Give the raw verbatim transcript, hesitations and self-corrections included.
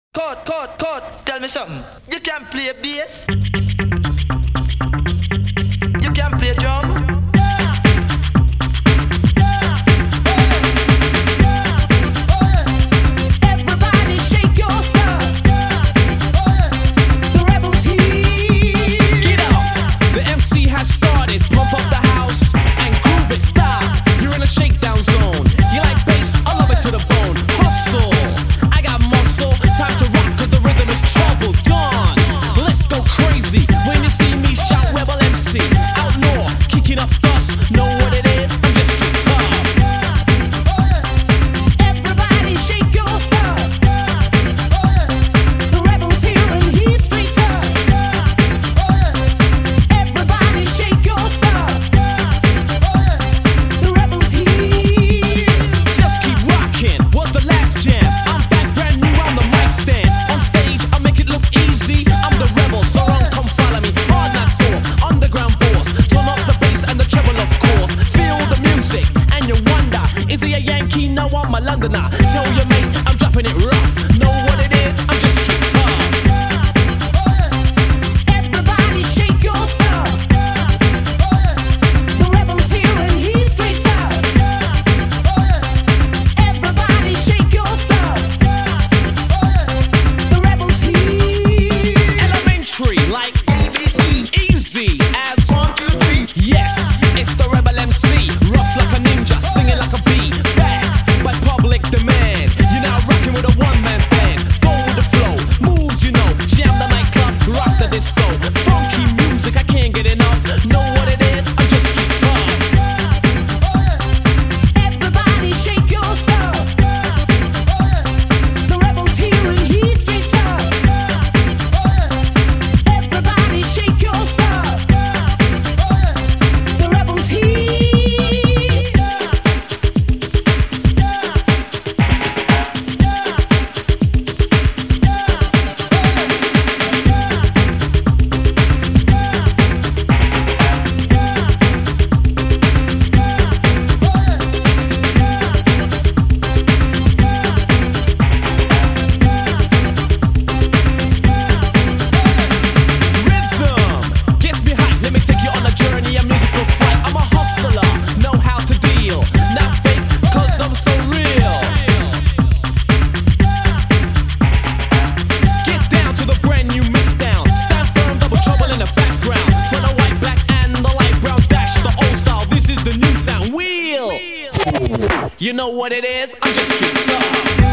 Code, code, code, tell me something. You can play bass. You can play drum. Everybody shake your stuff. The rebels here. Get up, the M C has started. Pump up the house and groove it. Stop, you're in a shakedown zone. You like bass, I love it to the bone. Hustle, I got muscle. Time to rock cause the rhythm is trouble. Dance, let's go crazy. When you see me shout rebel M C. Outlaw, kicking up dust. Know what it is? I'm just straight tough. Everybody shake your stuff. The rebels here and he's straight tough. Everybody shake your stuff. The rebels here. Just keep rocking, was the last jam. I'm back brand new on the mic stand. On stage, I make it look easy. I'm the rebel, so don't come follow me. Hard not sore, underground boss. Turn up the bass and the treble, of course. Feel the music and you wonder, is he a Yankee? No, I'm a Londoner. Tell your mate I'm dropping it rough. Know what it is? I'm just straight tough. Everybody shake your stuff. The rebels here and he's straight tough. Everybody shake your stuff. The rebels here. Elementary, like A B C. Easy as one, two, three. Yes, it's the rebel M C. Rough like a ninja, stinging like a bee. Back by public demand. You're now rocking with a one-man band. Go with the flow, moves you know. Jam the nightclub, rock the disco. Funky music, I can't get enough. Know what it is? I'm just straight tough. Everybody shake your stuff. The rebels here and he's straight tough. Everybody shake your stuff. The rebels here. Rhythm gets me hype. Let me take you on a journey, a musical flight. I'm a hustler, know how to deal. Not fake, cause I'm so real. Get down to the brand new mix down. Stand firm, double trouble in the background. For the white, black, and the light brown dash. The old style, this is the new sound. Wheel. You know what it is? I'm just straight tough.